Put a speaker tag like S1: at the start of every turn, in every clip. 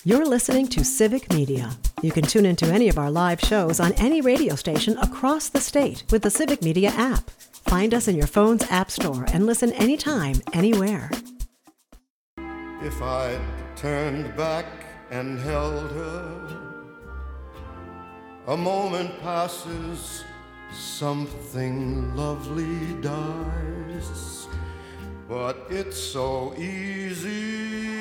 S1: You're listening to Civic Media. You can tune into any of our live shows on any radio station across the state with the Civic Media app. Find us in your phone's app store and listen anytime, anywhere.
S2: If I'd turned back and held her, a moment passes, something lovely dies, but it's so easy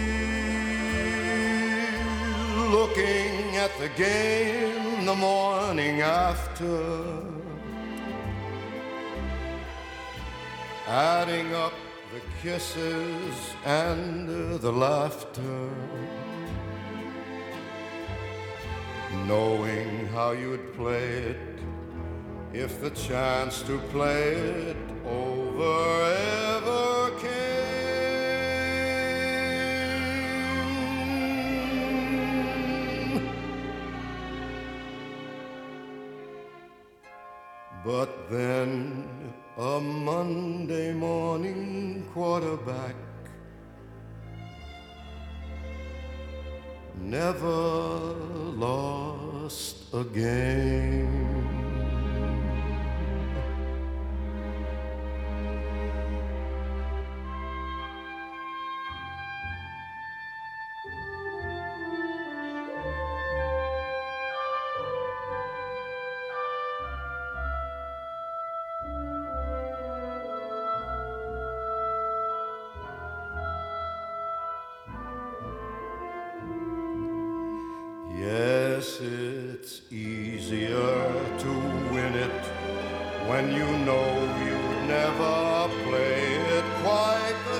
S2: looking at the game the morning after, adding up the kisses and the laughter, knowing how you'd play it if the chance to play it over ever came. But then a Monday morning quarterback never lost a game. Yes, it's easier to win it when you know you'd never play it quite the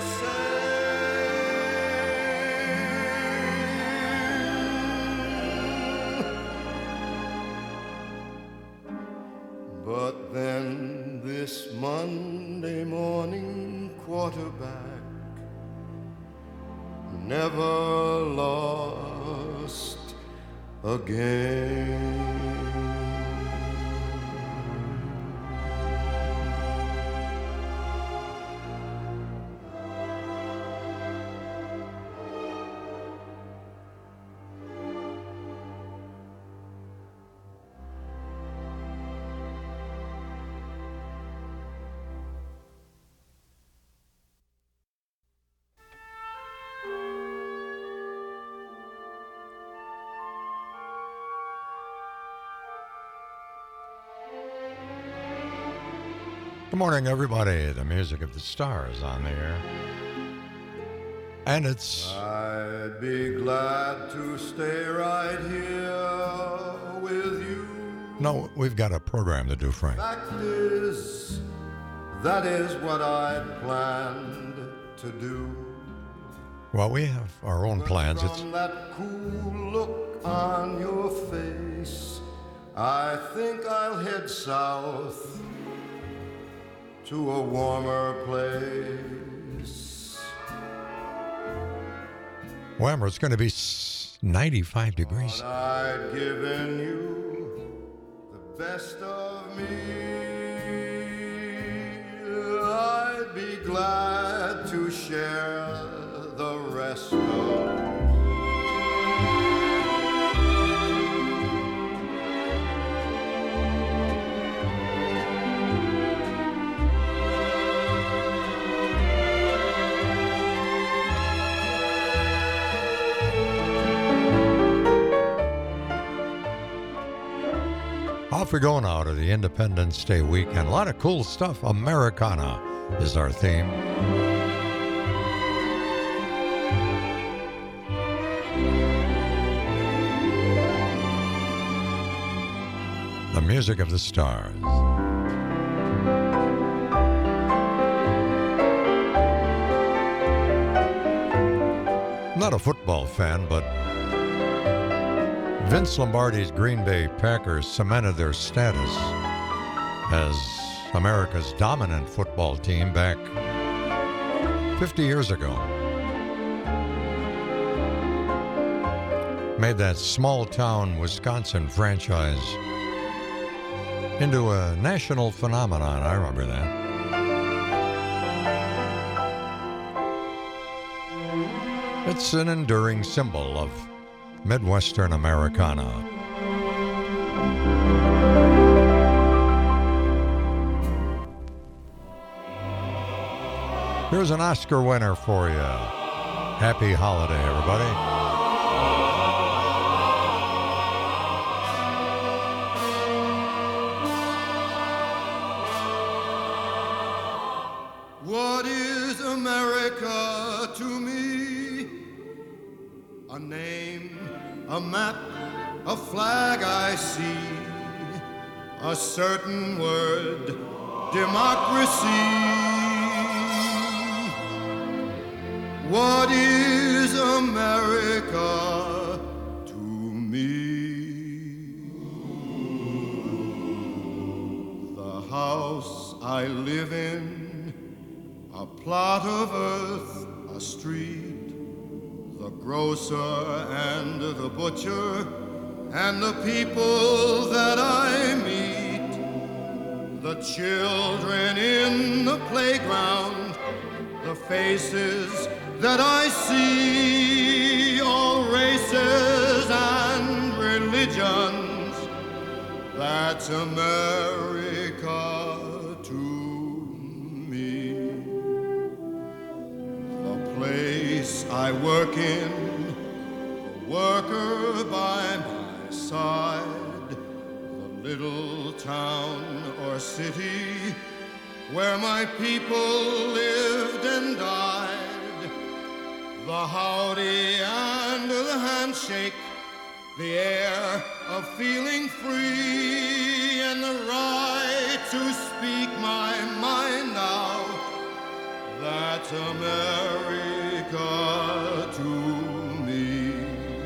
S2: same. But then this Monday morning quarterback never lost again.
S3: Good morning, everybody. The music of the stars on the air. And it's...
S2: I'd be glad to stay right here with you.
S3: No, we've got a program to do, Frank.
S2: Fact is, that is what I'd planned to do.
S3: Well, we have our own plans.
S2: From that cool look on your face, I think I'll head south to a warmer place.
S3: Well, it's going to be 95 degrees.
S2: But I'd given you the best of me. I'd be glad to share the rest of
S3: Off we go now to the Independence Day weekend. A lot of cool stuff. Americana is our theme. The music of the stars. Not a football fan, but Vince Lombardi's Green Bay Packers cemented their status as America's dominant football team back 50 years ago. Made that small-town Wisconsin franchise into a national phenomenon. I remember that. It's an enduring symbol of Midwestern Americana. Here's an Oscar winner for you. Happy holiday, everybody.
S2: What is America to me? A name, a map, a flag I see, a certain word, democracy. What is America to me? The house I live in, a plot of earth, a street, the grocer and the butcher, and the people that I meet, the children in the playground, the faces that I see, all races and religions. That's America to me. The place I work in, the worker by my side, the little town or city where my people lived and died. The howdy and the handshake, the air of feeling free, and the right to speak my mind out. That's America to me.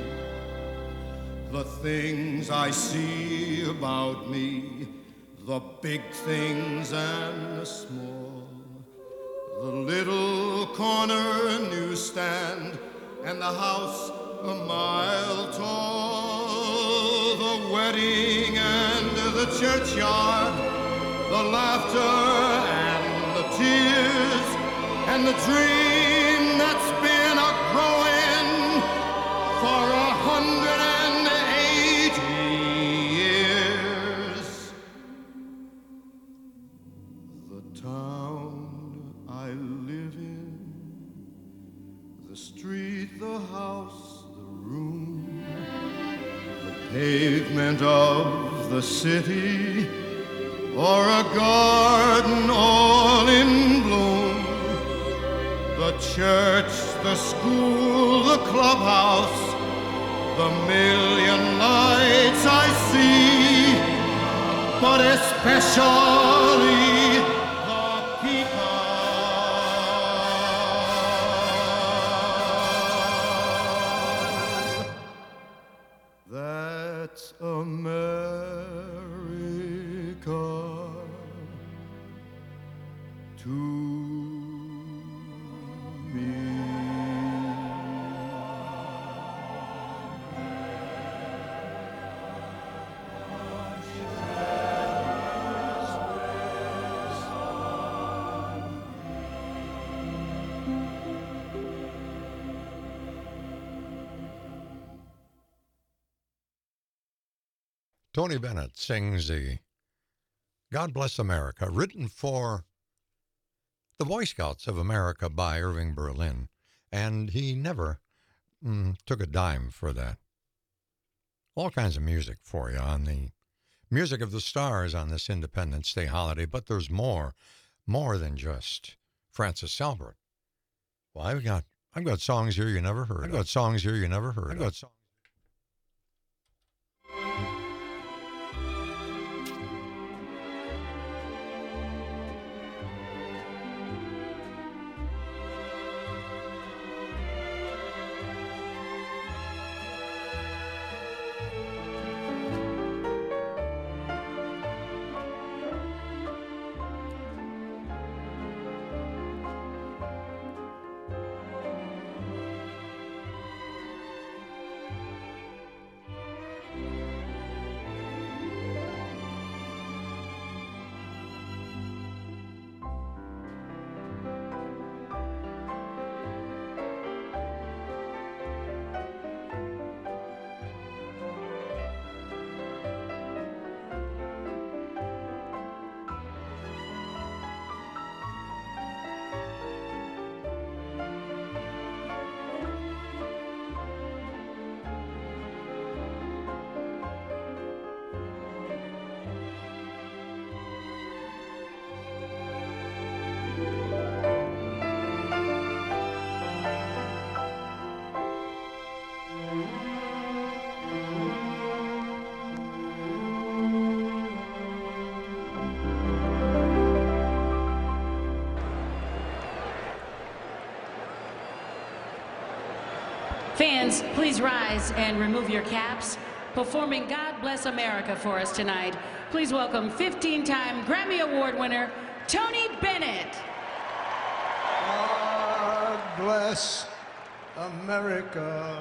S2: The things I see about me, the big things and the small, the little corner newsstand and the house a mile tall, the wedding and the churchyard, the laughter and the tears, and the dream that's been a-growing for 180 years. The town I live in, the street, the house, the room, the pavement of the city, or a garden all in bloom, the church, the school, the clubhouse, the million lights I see, but especially the people. That's America to me.
S3: Tony Bennett sings the God Bless America, written for the Boy Scouts of America by Irving Berlin, and he never took a dime for that. All kinds of music for you on the Music of the Stars on this Independence Day holiday, but there's more than just Francis Salbert. Well, I've got songs here you never heard. I've got songs here you never heard. I've got songs.
S4: Canadians, please rise and remove your caps. Performing God Bless America for us tonight, please welcome 15-time Grammy Award winner, Tony Bennett.
S2: God bless America,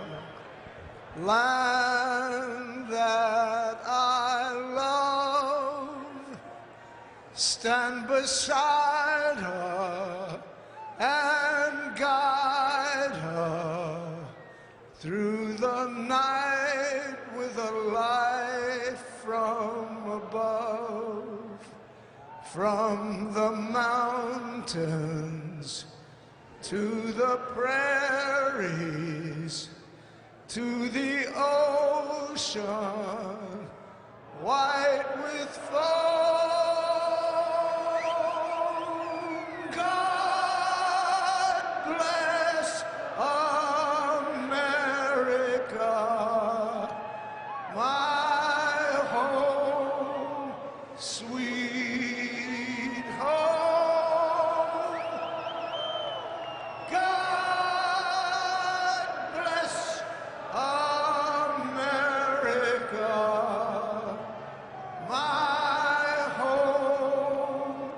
S2: land that I love. Stand beside her and guide her through the night with a light from above, from the mountains to the prairies, to the ocean, white with foam. God bless America, my home, sweet home. God bless America, my home,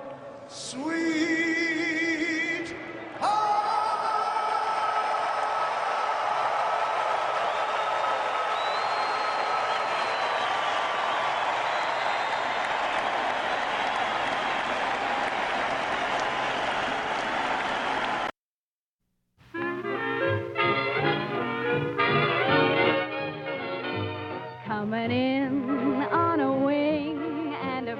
S2: sweet home.
S5: Coming in on a wing and a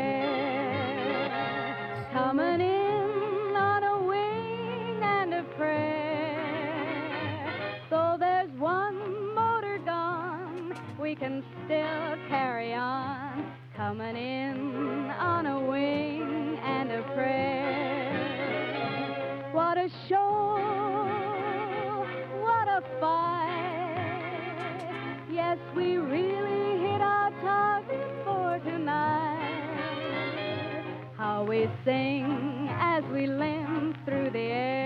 S5: prayer. Coming in on a wing and a prayer. Though there's one motor gone, we can still carry on. Coming in on a wing and a prayer. What a show! What a fight! Yes, we really hit our target for tonight. How we sing as we limp through the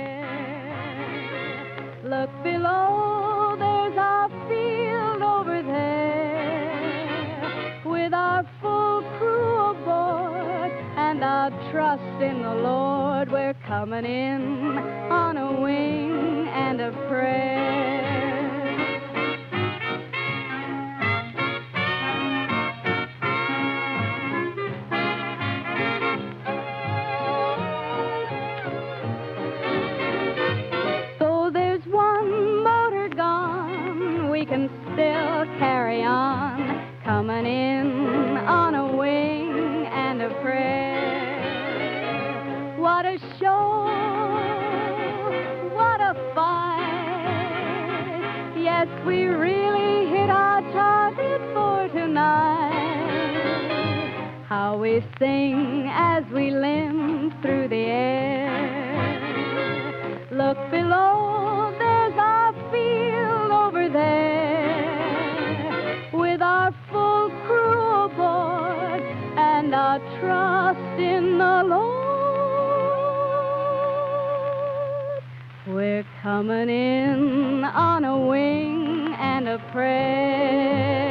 S5: air. Look below, there's our field over there. With our full crew aboard and our trust in the Lord, we're coming in on a wing and a prayer. Can still carry on, coming in on a wing and a prayer. What a show, what a fight. Yes, we really hit our target for tonight. How we sing as we limp through the air. Look below, there's our field over there. With our full crew aboard and our trust in the Lord, we're coming in on a wing and a prayer.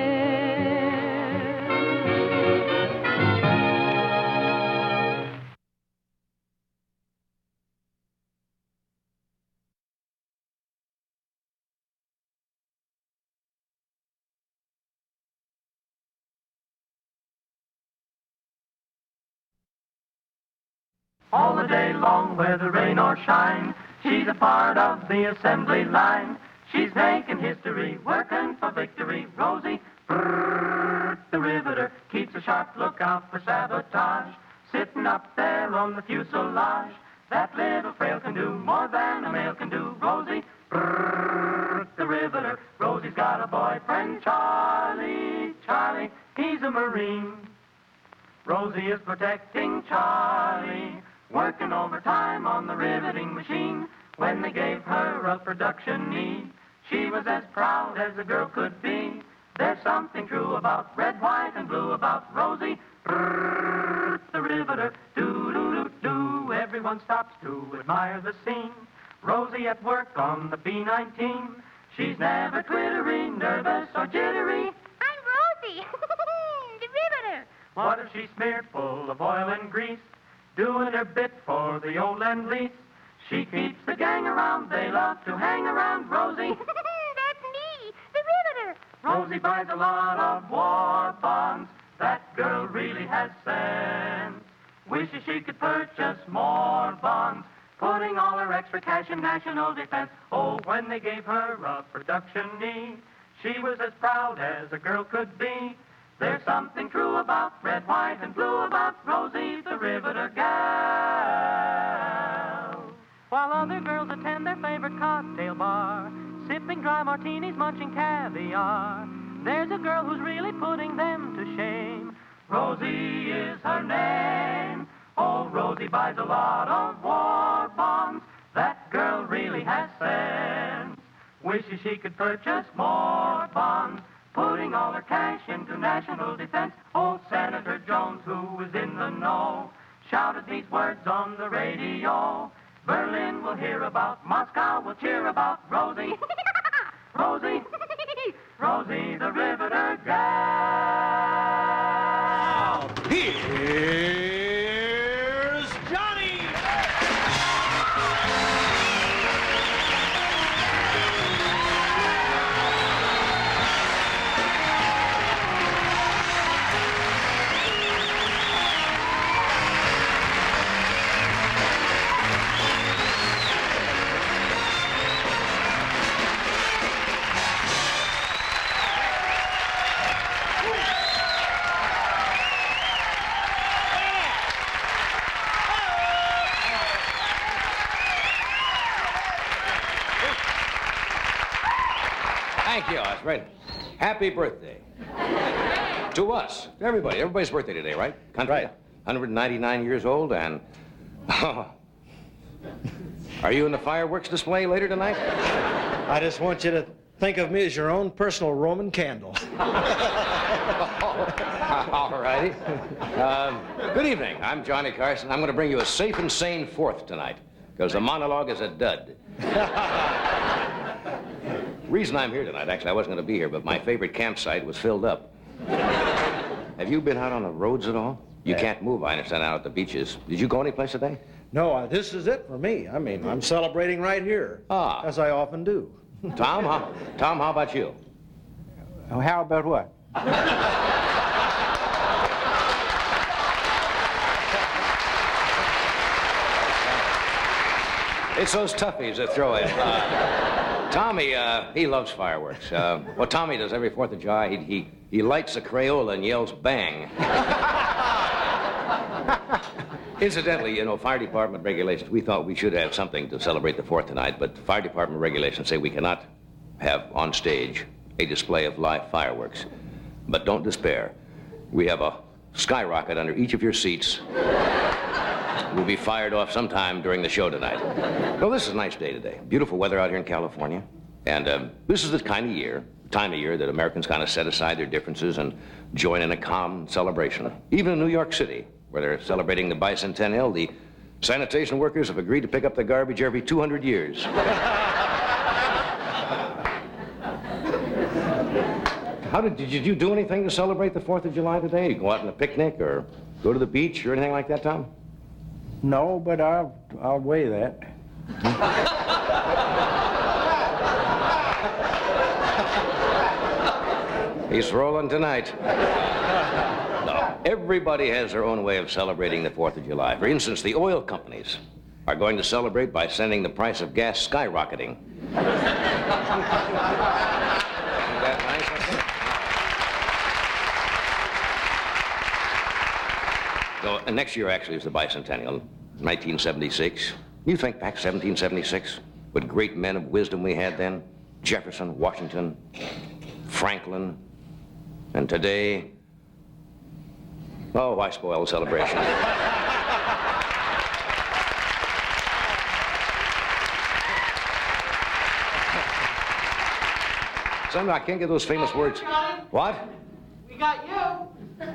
S6: All the day long, whether rain or shine, she's a part of the assembly line. She's making history, working for victory. Rosie, brrr, the riveter, keeps a sharp lookout for sabotage. Sitting up there on the fuselage, that little frail can do more than a male can do. Rosie, brrr, the riveter. Rosie's got a boyfriend, Charlie, Charlie, he's a Marine. Rosie is protecting Charlie, working overtime on the riveting machine. When they gave her a production need, she was as proud as a girl could be. There's something true about red, white, and blue about Rosie, brrr, the riveter. Do-do-do-do, everyone stops to admire the scene. Rosie at work on the B-19. She's never twittery, nervous, or jittery.
S5: I'm Rosie, the riveter.
S6: What if she's smeared full of oil and grease, doing her bit for the old Lend-Lease? She keeps the gang around, they love to hang around Rosie.
S5: That's me, the riveter.
S6: Rosie buys a lot of war bonds. That girl really has sense. Wishes she could purchase more bonds, putting all her extra cash in national defense. Oh, when they gave her a production need, she was as proud as a girl could be. There's something true about red, white, and blue about Rosie, the riveter gal. While other girls attend their favorite cocktail bar, sipping dry martinis, munching caviar, there's a girl who's really putting them to shame. Rosie is her name. Oh, Rosie buys a lot of war bonds. That girl really has sense. Wishes she could purchase more bonds, putting all her cash into national defense. Old Senator Jones, who is in the know, shouted these words on the radio. Berlin will hear about, Moscow will cheer about Rosie. Rosie, Rosie the riveter gal.
S7: Here's Johnny!
S8: Thank you, Osborne. Happy birthday. To us. To everybody. Everybody's birthday today, right? Country.
S9: Right.
S8: 199 years old and... Are you in the fireworks display later tonight?
S9: I just want you to think of me as your own personal Roman candle.
S8: All righty. Good evening. I'm Johnny Carson. I'm going to bring you a safe and sane fourth tonight, because the monologue is a dud. Reason I'm here tonight, actually, I wasn't going to be here, but my favorite campsite was filled up. Have you been out on the roads at all? You can't move, I understand, out at the beaches. Did you go anyplace today?
S9: No, this is it for me. I mean, I'm celebrating right here, as I often do.
S8: Tom, how about you?
S10: How about what?
S8: It's those toughies that throw it. Tommy, he loves fireworks. What Tommy does every 4th of July, he lights a Crayola and yells, bang. Incidentally, you know, fire department regulations, we thought we should have something to celebrate the 4th tonight, but fire department regulations say we cannot have on stage a display of live fireworks. But don't despair. We have a skyrocket under each of your seats. Will be fired off sometime during the show tonight. Well, this is a nice day today. Beautiful weather out here in California. And this is the time of year that Americans kind of set aside their differences and join in a calm celebration. Even in New York City, where they're celebrating the bicentennial, the sanitation workers have agreed to pick up the garbage every 200 years. Did you do anything to celebrate the 4th of July today? You go out on a picnic or go to the beach or anything like that, Tom?
S10: No, but I'll weigh that.
S8: He's rolling tonight. No, everybody has their own way of celebrating the 4th of July. For instance, the oil companies are going to celebrate by sending the price of gas skyrocketing. Isn't that nice? So, next year actually is the bicentennial, 1976. You think back 1776, what great men of wisdom we had then? Jefferson, Washington, Franklin, and today, oh, why spoil the celebration? Somehow I can't get those famous words. What?
S11: We got you.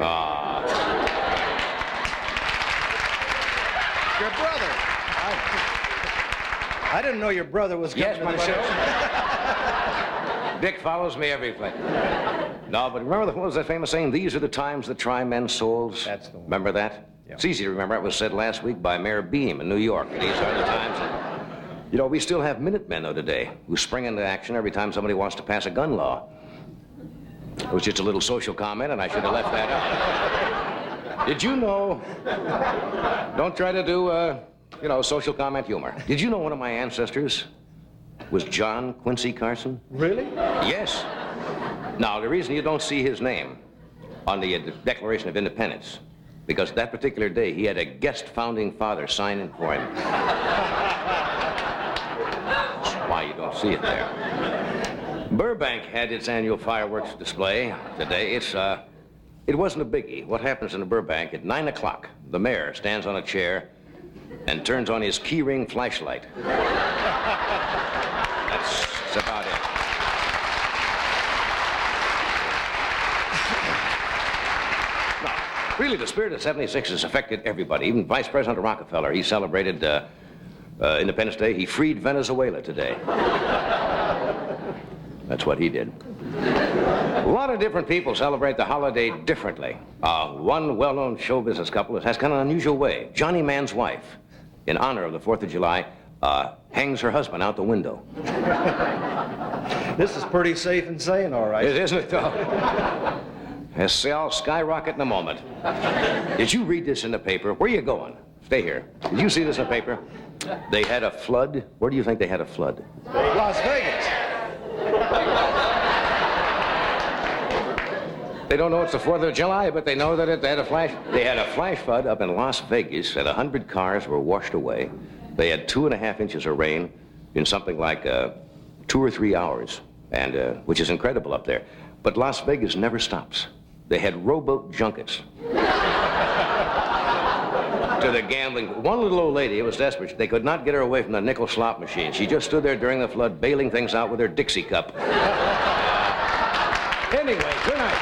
S9: Your brother. I didn't know your brother was coming to the show.
S8: Dick follows me every place. No, but remember what was that famous saying? These are the times that try men's souls.
S9: That's the one.
S8: Remember that?
S9: Yeah.
S8: It's easy to remember. It was said last week by Mayor Beam in New York. These are the times that... You know, we still have Minutemen, though, today, who spring into action every time somebody wants to pass a gun law. It was just a little social comment, and I should have left that out. Did you know... Don't try to do, social comment humor. Did you know one of my ancestors was John Quincy Carson?
S9: Really?
S8: Yes. Now, the reason you don't see his name on the Declaration of Independence, because that particular day he had a guest founding father sign in for him. That's why you don't see it there. Burbank had its annual fireworks display today. It wasn't a biggie. What happens in Burbank at 9 o'clock, the mayor stands on a chair and turns on his keyring flashlight. That's about it. No, really, the spirit of '76 has affected everybody. Even Vice President Rockefeller, he celebrated Independence Day. He freed Venezuela today. That's what he did. A lot of different people celebrate the holiday differently. One well-known show business couple has kind of an unusual way. Johnny Mann's wife, in honor of the 4th of July, hangs her husband out the window.
S9: This is pretty safe and sane, all right.
S8: Isn't it, though? I'll skyrocket in a moment. Did you read this in the paper? Where are you going? Stay here. Did you see this in the paper? They had a flood. Where do you think they had a flood?
S9: Las Vegas.
S8: They don't know it's the 4th of July, but they know that they had a flash flood up in Las Vegas, and 100 cars were washed away. They had 2.5 inches of rain in something like 2 or 3 hours, and which is incredible up there. But Las Vegas never stops. They had rowboat junkets. To the gambling. One little old lady, it was desperate. They could not get her away from the nickel slot machine. She just stood there during the flood, bailing things out with her Dixie cup. Anyway, good night.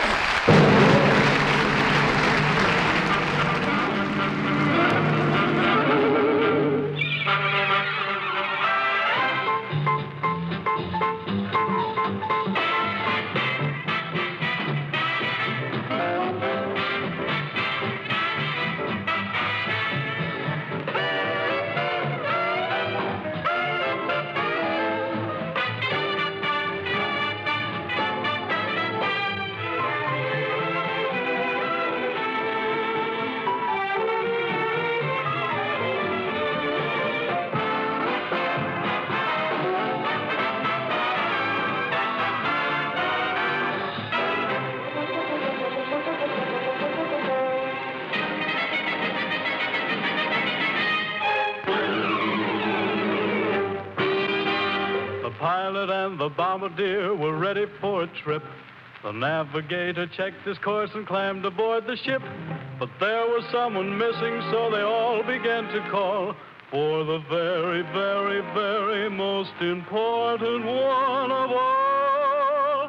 S12: The bombardier were ready for a trip. The navigator checked his course and climbed aboard the ship. But there was someone missing, so they all began to call for the very, very, very most important one of all.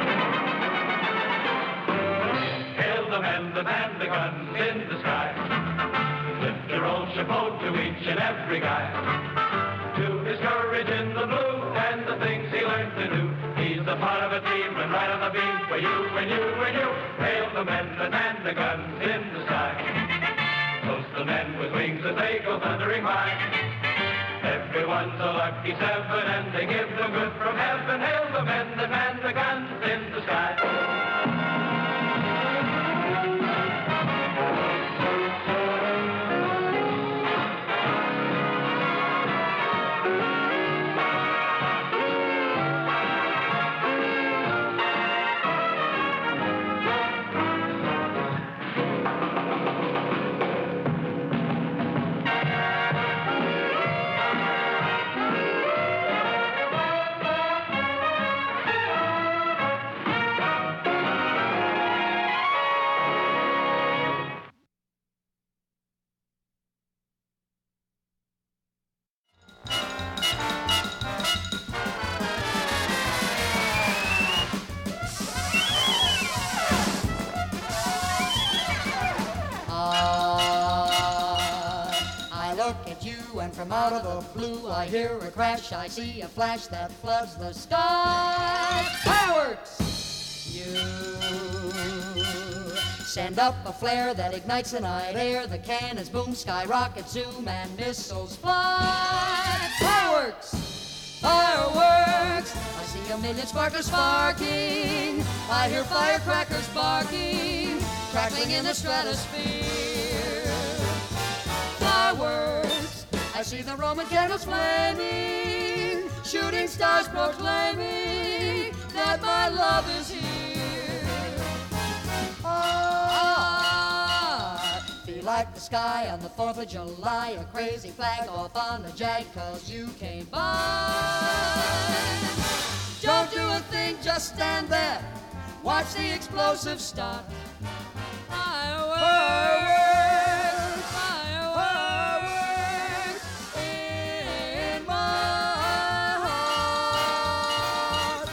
S6: Hail the men that man the guns in the sky. Lift your old chapeau to each and every guy. To his courage in the blue and the things he learned to do. He's a part of a team and right on the beam for you and you and you. Hail the men that man the guns in the sky. Toast the men with wings as they go thundering by. Everyone's a lucky seven and they give them good from heaven. Hail the men that man the guns in the sky.
S13: and from out of the blue I hear a crash, I see a flash that floods the sky. Fireworks! You send up a flare that ignites the night air. The cannons boom, skyrockets zoom, and missiles fly. Fireworks! Fireworks! I see a million sparklers sparking. I hear firecrackers barking, crackling in the stratosphere. Fireworks! I see the Roman candles flaming, shooting stars proclaiming that my love is here. Feel like the sky on the 4th of July, a crazy flag off on the jag 'cause you came by. Don't do a thing, just stand there, watch the explosives start. Fireworks, fireworks in my heart.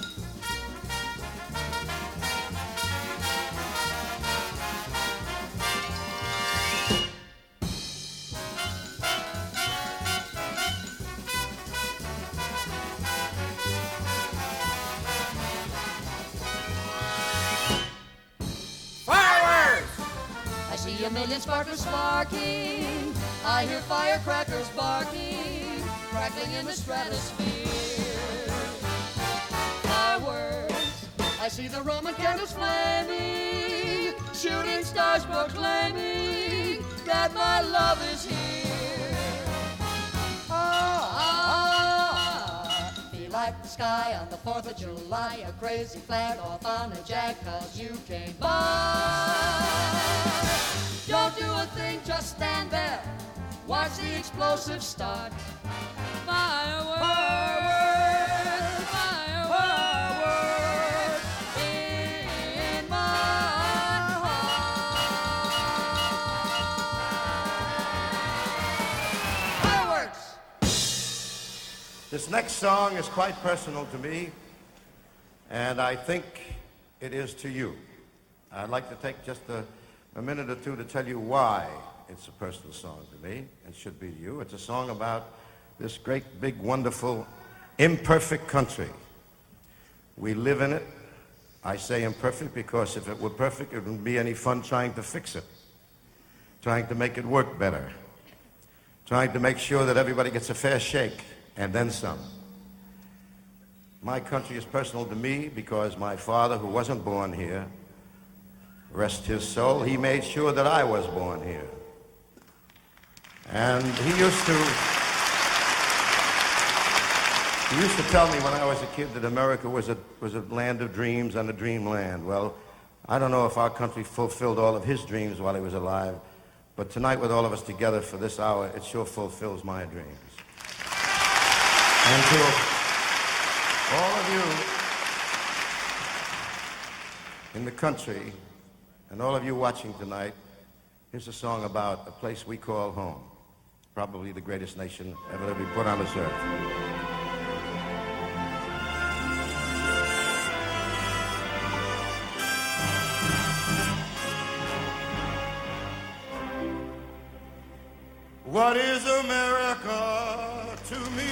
S13: I see a million sparklers sparking, I hear firecrackers barking, crackling in the stratosphere. Fireworks! I see the Roman candles flaming, shooting stars proclaiming that my love is here. Feel like the sky on the 4th of July, a crazy flag off on a jag 'cause you came by. Don't do a thing, just stand there, watch the explosives start. Fireworks, fireworks in my heart. Fireworks!
S2: This next song is quite personal to me, and I think it is to you. I'd like to take just a minute or two to tell you why it's a personal song to me and should be to you. It's a song about this great, big, wonderful, imperfect country. We live in it. I say imperfect because if it were perfect, it wouldn't be any fun trying to fix it, trying to make it work better, trying to make sure that everybody gets a fair shake and then some. My country is personal to me because my father, who wasn't born here, rest his soul, he made sure that I was born here. And he used to tell me when I was a kid that America was a land of dreams and a dreamland. Well, I don't know if our country fulfilled all of his dreams while he was alive, but tonight with all of us together for this hour, it sure fulfills my dreams. And to all of you in the country, and all of you watching tonight, here's a song about a place we call home, probably the greatest nation ever to be put on this earth. What is America to me?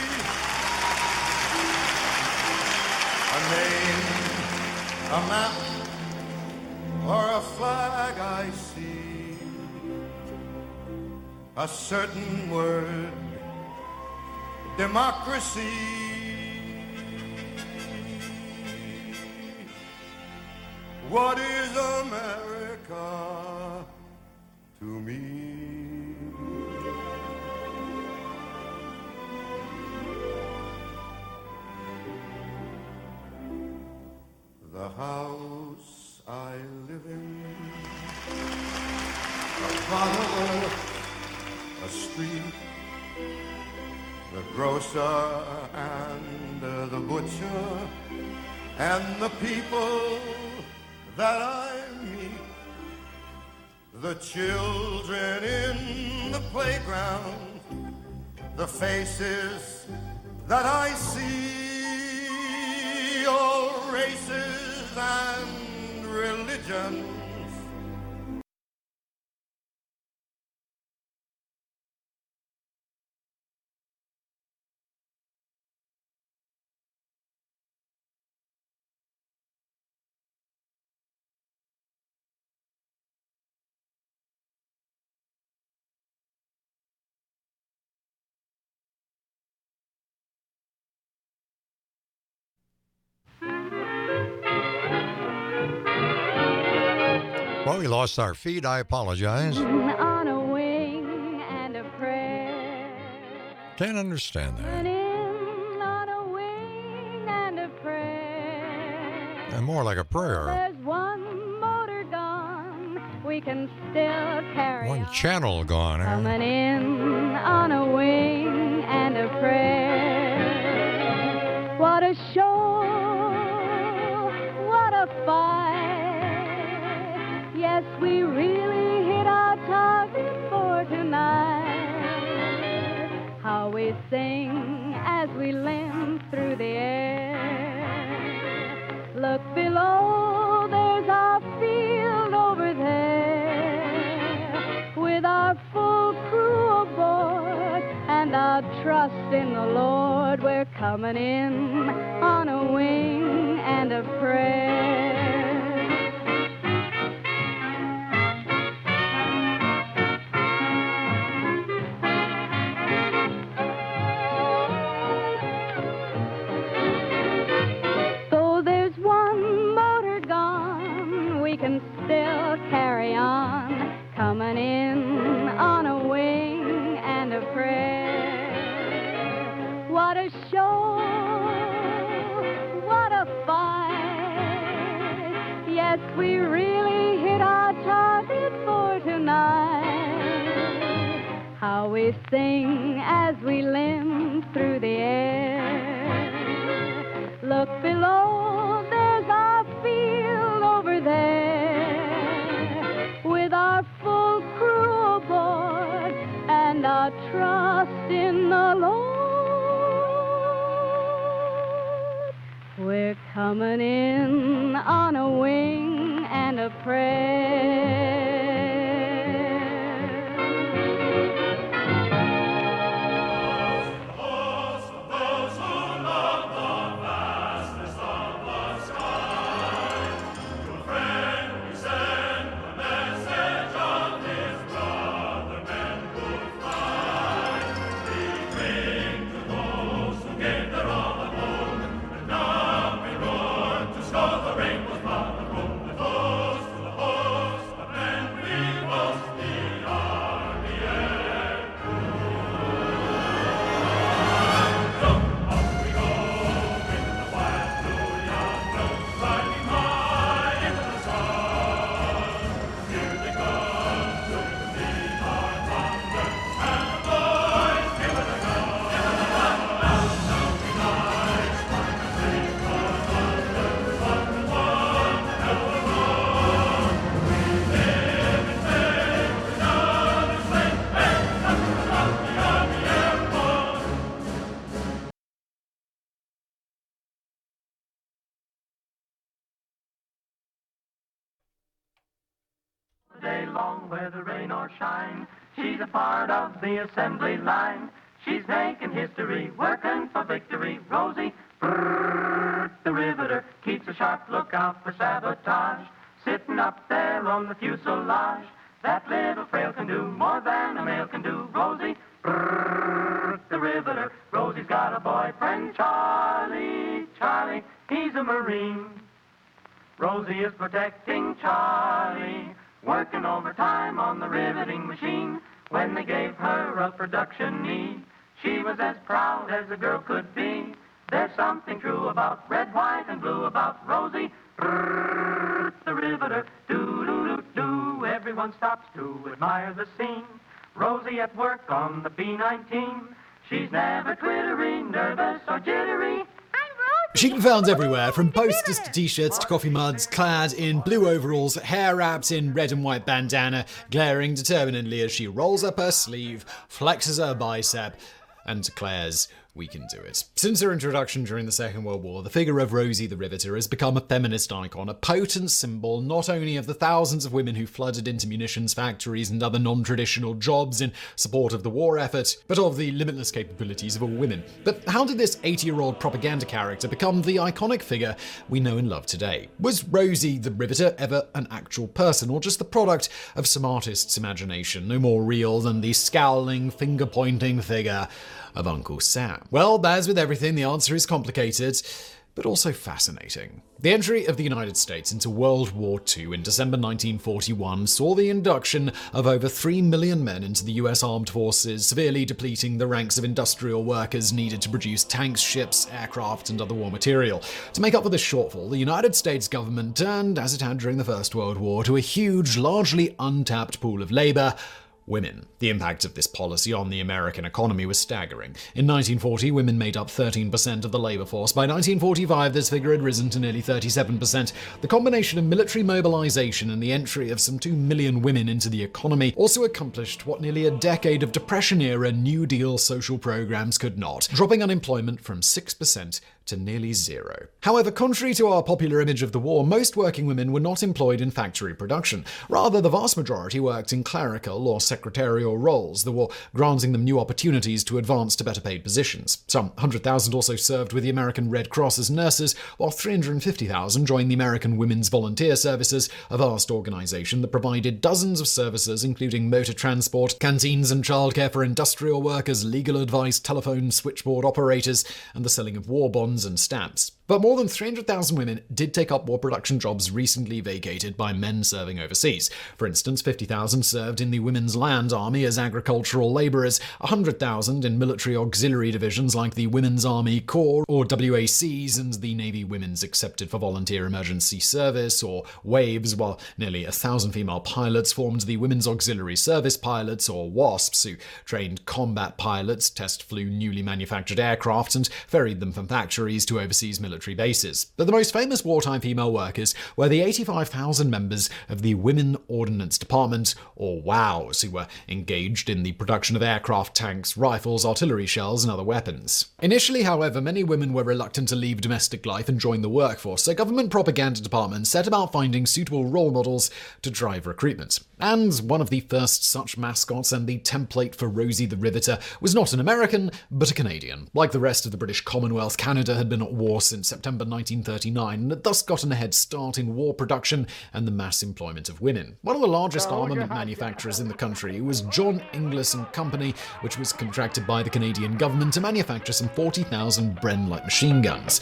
S2: A name, a map, or a flag I see, a certain word, democracy. What is America to me? The house I live in, a parlor, a street, the grocer and the butcher, and the people that I meet, the children in the playground, the faces that I see, all races and religions.
S3: Well, we lost our feed. I apologize.
S5: On a wing and a prayer.
S3: Can't understand that.
S5: On a wing and a prayer.
S3: And more like a prayer.
S5: There's one motor gone. We can still carry
S3: One
S5: on.
S3: channel gone.
S5: Coming in on a wing and a prayer. What a show, what a fight. Yes, we really hit our target for tonight. How we sing as we limp through the air. Look below, there's our field over there. With our full crew aboard and our trust in the Lord, we're coming in on a wing and a prayer. Though there's one motor gone, we can still carry on. Coming in on a wing and a prayer. What a show, what a fight. Yes, we really hit our target for tonight. How we sing as we limp through the air. Look below, there's our field over there. With our full crew aboard and our trust in the Lord, we're coming in on a wing and a prayer.
S6: Day long, whether rain or shine, she's a part of the assembly line. She's making history, working for victory. Rosie, brrr, the riveter, keeps a sharp lookout for sabotage. Sitting up there on the fuselage, that little frail can do more than a male can do. Rosie, brrr, the riveter. Rosie's got a boyfriend, Charlie. Charlie, he's a Marine. Rosie is protecting Charlie, working overtime on the riveting machine. When they gave her a production need, she was as proud as a girl could be. There's something true about red, white, and blue about Rosie, brrr, the riveter. Do-do-do-do, everyone stops to admire the scene. Rosie at work on the B-19. She's never twittery, nervous, or jittery.
S14: She can be found everywhere, from posters to t-shirts to coffee mugs, clad in blue overalls, hair wrapped in red and white bandana, glaring determinedly as she rolls up her sleeve, flexes her bicep, and declares, "We can do it." Since her introduction during the Second World War, the figure of Rosie the Riveter has become a feminist icon, a potent symbol not only of the thousands of women who flooded into munitions factories and other non-traditional jobs in support of the war effort, but of the limitless capabilities of all women. But how did this 80-year-old propaganda character become the iconic figure we know and love today? Was Rosie the Riveter ever an actual person, or just the product of some artist's imagination, no more real than the scowling, finger-pointing figure of Uncle Sam? Well, as with everything, the answer is complicated, but also fascinating. The entry of the United States into World War II in December 1941 saw the induction of over 3 million men into the US Armed Forces, severely depleting the ranks of industrial workers needed to produce tanks, ships, aircraft, and other war material. To make up for this shortfall, the United States government turned, as it had during the First World War, to a huge, largely untapped pool of labor: women. The impact of this policy on the American economy was staggering. In 1940, women made up 13% of the labor force. By 1945, this figure had risen to nearly 37%. The combination of military mobilization and the entry of some 2 million women into the economy also accomplished what nearly a decade of Depression-era New Deal social programs could not, dropping unemployment from 6% to nearly zero. However, contrary to our popular image of the war, most working women were not employed in factory production. Rather, the vast majority worked in clerical or secretarial roles, the war granting them new opportunities to advance to better paid positions. Some 100,000 also served with the American Red Cross as nurses, while 350,000 joined the American Women's Volunteer Services, a vast organization that provided dozens of services including motor transport, canteens and childcare for industrial workers, legal advice, telephone switchboard operators, and the selling of war bonds and stamps. But more than 300,000 women did take up war production jobs recently vacated by men serving overseas. For instance, 50,000 served in the Women's Land Army as agricultural laborers, 100,000 in military auxiliary divisions like the Women's Army Corps, or WACs, and the Navy Women's Accepted for Volunteer Emergency Service, or WAVES, while nearly 1,000 female pilots formed the Women's Auxiliary Service Pilots, or WASPs, who trained combat pilots, test flew newly manufactured aircraft, and ferried them from factories to overseas military bases. But the most famous wartime female workers were the 85,000 members of the Women Ordnance Department, or WOWs, who were engaged in the production of aircraft, tanks, rifles, artillery shells, and other weapons. Initially, however, many women were reluctant to leave domestic life and join the workforce, so government propaganda departments set about finding suitable role models to drive recruitment. And one of the first such mascots and the template for Rosie the Riveter was not an American, but a Canadian. Like the rest of the British Commonwealth, Canada had been at war since September 1939 and had thus gotten a head start in war production and the mass employment of women. One of the largest armament manufacturers in the country was John Inglis and Company, which was contracted by the Canadian government to manufacture some 40,000 Bren light machine guns.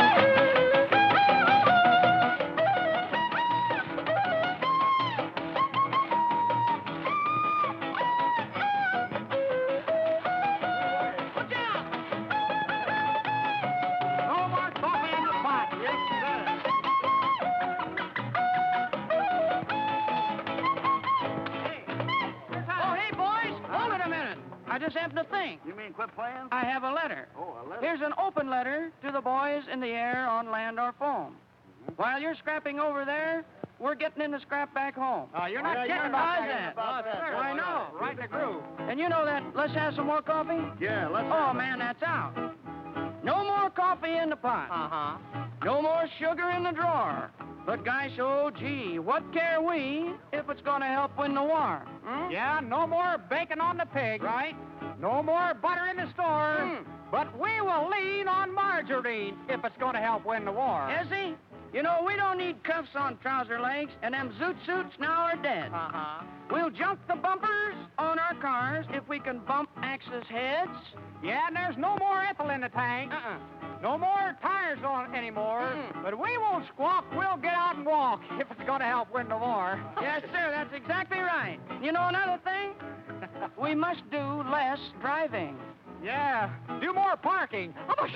S11: I just happened to think.
S9: You mean quit playing?
S11: I have a letter.
S9: Oh, a letter?
S11: Here's an open letter to the boys in the air, on land, or foam. While you're scrapping over there, we're getting in the scrap back home.
S9: You're not kidding
S11: about that. I know. Right in the groove. And you know that, let's have some more coffee?
S9: Yeah, let's
S11: Oh, man, that's out. No more coffee in the pot.
S9: Uh-huh.
S11: No more sugar in the drawer. But gosh, oh gee, what care we if it's gonna help win the war?
S15: Yeah, no more bacon on the pig.
S11: Right?
S15: No more butter in the store. But we will lean on margarine if it's gonna help win the war.
S11: Is he? You know, we don't need cuffs on trouser legs, and them zoot suits now are dead.
S15: Uh-huh.
S11: We'll jump the bumpers on our cars if we can bump axes' heads.
S15: Yeah, and there's no more ethyl in the tank. No more tires on anymore. But we won't squawk. We'll get out and walk if it's going to help win the war.
S11: Yes, sir, that's exactly right. You know another thing? We must do less driving.
S15: Yeah, do more parking.
S11: Oh,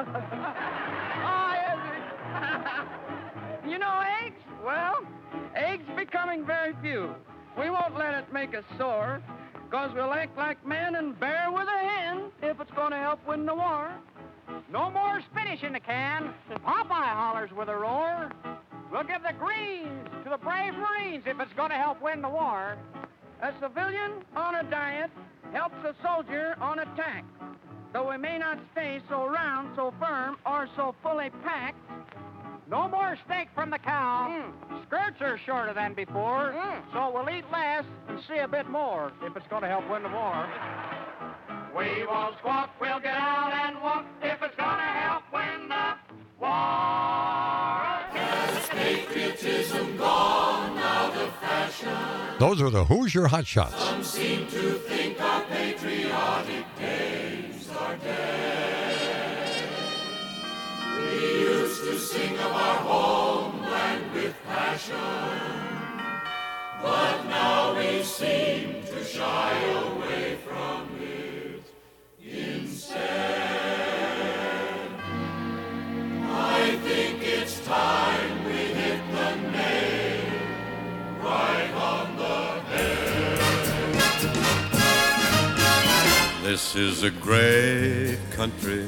S11: yes. You know eggs? Well, eggs becoming very few. We won't let it make us sore, because we'll act like men and bear with a hen if it's going to help win the war.
S15: No more spinach in the can. Popeye hollers with a roar. We'll give the greens to the brave Marines if it's going to help win the war.
S11: A civilian on a diet helps a soldier on attack. Though we may not stay so round, so firm, or so fully packed.
S15: No more steak from the cow. Skirts are shorter than before, so we'll eat less and see a bit more if it's going to help win the war.
S6: We won't squawk, we'll get out and walk if it's gonna help win the war. Has patriotism gone out of fashion?
S3: Those are the Hoosier Hot Shots.
S6: Some seem to think our patriotic days are dead. We used
S16: sing of our homeland with passion. But now we seem to shy away from it instead. I think it's time we hit the nail right on the head.
S17: This is a great country,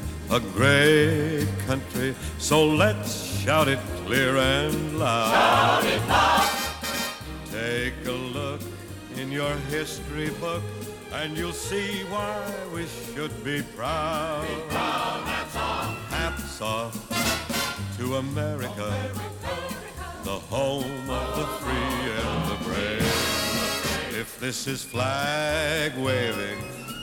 S17: so let's shout it clear and loud.
S16: Shout it loud.
S17: Take a look in your history book, and you'll see why we should be proud.
S16: Be proud, that's all.
S17: Hats off to America, the home of the free and the brave. If this is flag waving,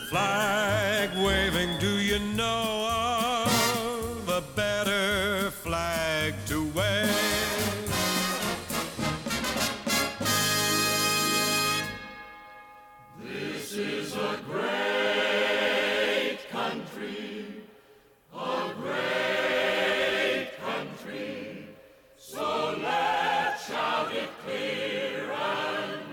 S17: do you know of a better flag to wave?
S16: This is a great country, so let's shout it clear and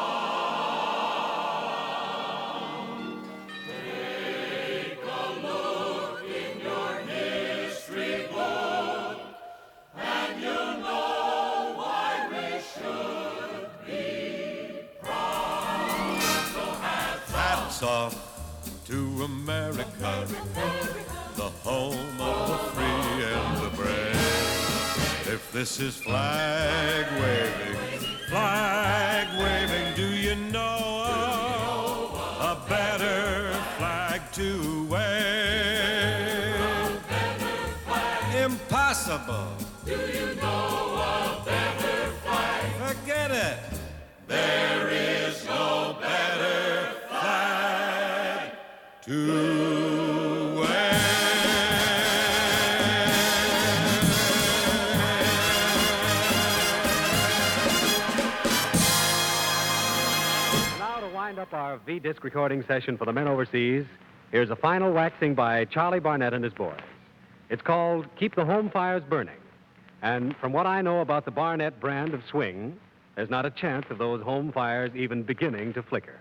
S16: loud. Take a look in your history book, and you'll know why we should be proud. So
S17: Hats off to America, the home of the free and the brave. If this is flag waving, do you know a better flag to wave? Impossible.
S16: Do you know a better flag?
S17: Forget it. There is no better flag to wave.
S18: Now to wind up our V-disc recording session for the men overseas, here's a final waxing by Charlie Barnett and his boys. It's called Keep the Home Fires Burning. And from what I know about the Barnett brand of swing, there's not a chance of those home fires even beginning to flicker.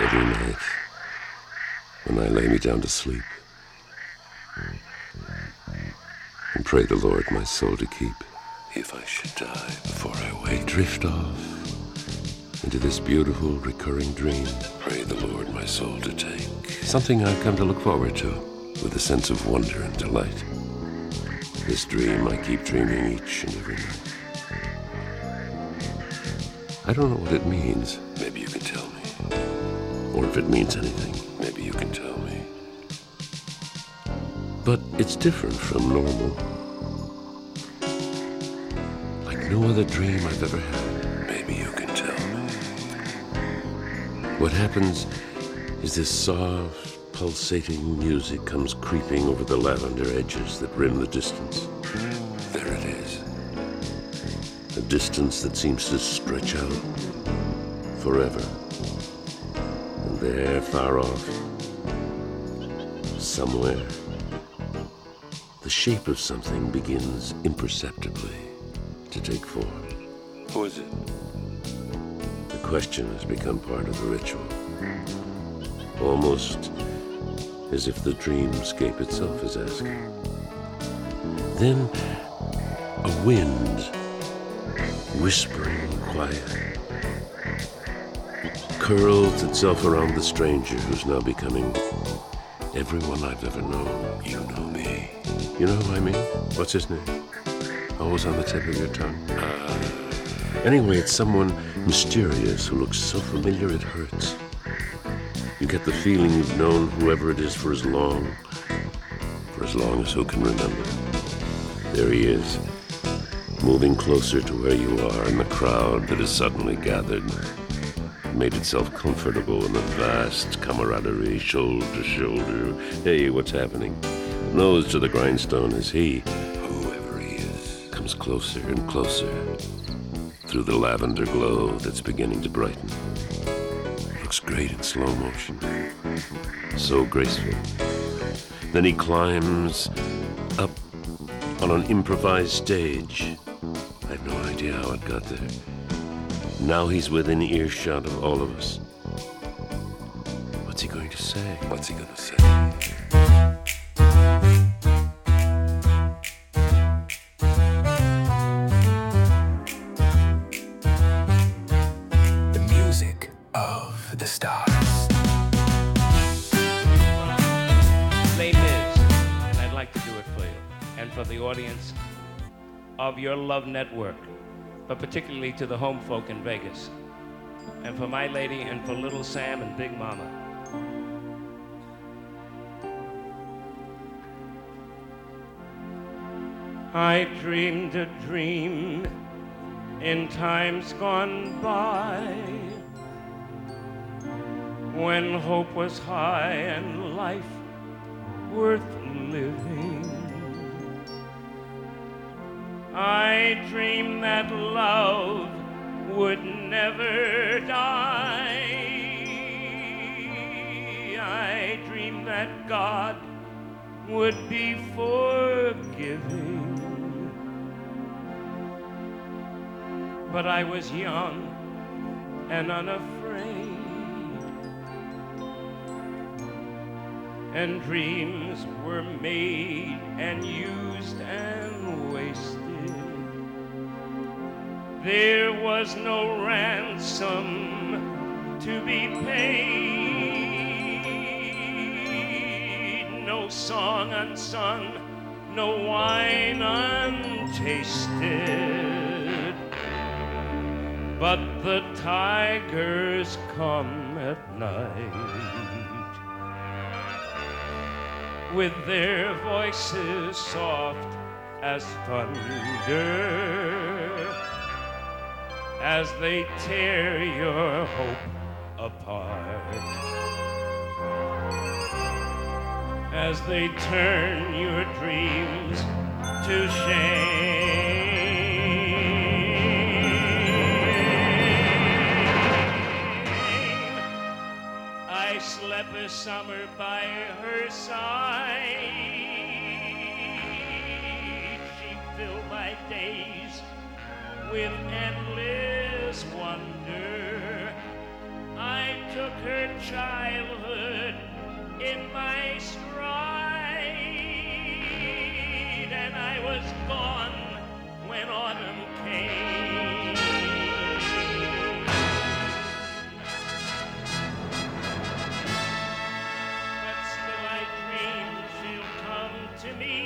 S19: every night when I lay me down to sleep and pray the Lord my soul to keep. If I should die before I wake, drift off into this beautiful recurring dream, pray the Lord my soul to take. Something I've come to look forward to with a sense of wonder and delight. This dream I keep dreaming each and every night. I don't know what it means. Maybe you can tell me. Or if it means anything, maybe you can tell me. But it's different from normal. Like no other dream I've ever had. Maybe you can tell me. What happens is this soft, pulsating music comes creeping over the lavender edges that rim the distance. There it is. A distance that seems to stretch out forever. And there, far off, somewhere, the shape of something begins imperceptibly to take form. Who is it? The question has become part of the ritual. Almost as if the dreamscape itself is asking. Then a wind, whispering quiet, curls itself around the stranger who's now becoming everyone I've ever known. You know me. You know who I mean? What's his name? Always on the tip of your tongue. Anyway, it's someone mysterious who looks so familiar it hurts. You get the feeling you've known whoever it is for as long as who can remember. There he is, moving closer to where you are in the crowd that has suddenly gathered, made itself comfortable in a vast camaraderie, shoulder to shoulder. Hey, what's happening? Nose to the grindstone as he, whoever he is, comes closer and closer through the lavender glow that's beginning to brighten. Looks great in slow motion. So graceful. Then he climbs up on an improvised stage. I have no idea how it got there. Now he's within earshot of all of us. What's he going to say? What's he going to say?
S20: The music of the stars.
S21: Les Mis, and I'd like to do it for you, and for the audience of your Love Network, but particularly to the home folk in Vegas, and for my lady, and for Little Sam and Big Mama. I dreamed a dream in times gone by, when hope was high and life worth living. I dreamed that love would never die. I dreamed that God would be forgiving. But I was young and unafraid, and dreams were made and used and wasted. There was no ransom to be paid, no song unsung, no wine untasted. But the tigers come at night, with their voices soft as thunder, as they tear your hope apart, as they turn your dreams to shame. I slept a summer by her side. She filled my days with endless wonder. I took her childhood in my stride, and I was gone when autumn came. But still I dream she'll come to me,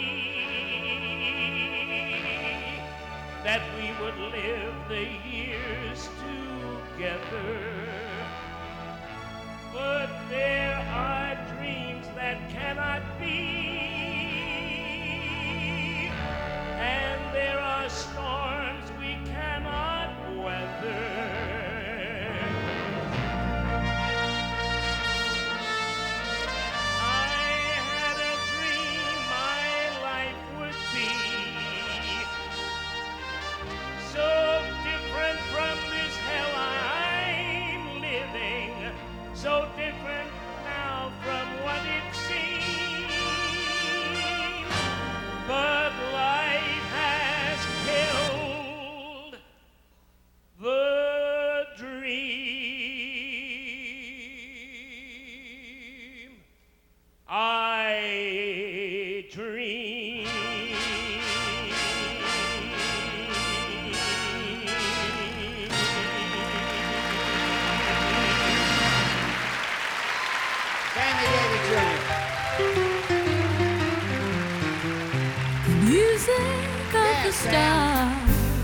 S21: that we would live the years together. But there are dreams that cannot be, and there are storms we cannot weather. I had a dream my life would be so different from this hell I'm living, so different now from what it seemed. But life has killed the dream I dreamed.
S1: Sammy Davis Jr.
S5: Music of the stars.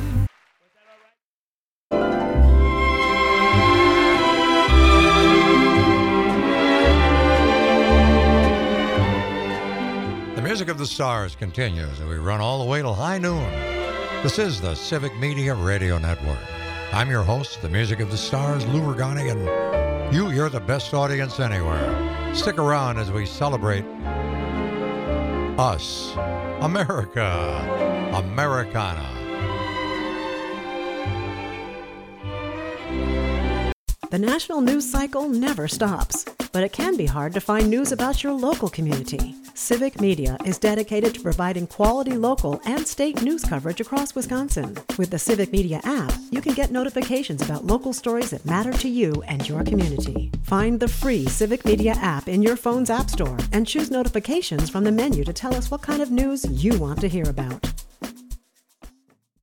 S3: The Music of the Stars continues, and we run all the way till high noon. This is the Civic Media Radio Network. I'm your host, the Music of the Stars, Lou Ragani, and you're the best audience anywhere. Stick around as we celebrate us, America, Americana.
S22: The national news cycle never stops, but it can be hard to find news about your local community. Civic Media is dedicated to providing quality local and state news coverage across Wisconsin. With the Civic Media app, you can get notifications about local stories that matter to you and your community. Find the free Civic Media app in your phone's app store and choose notifications from the menu to tell us what kind of news you want to hear about.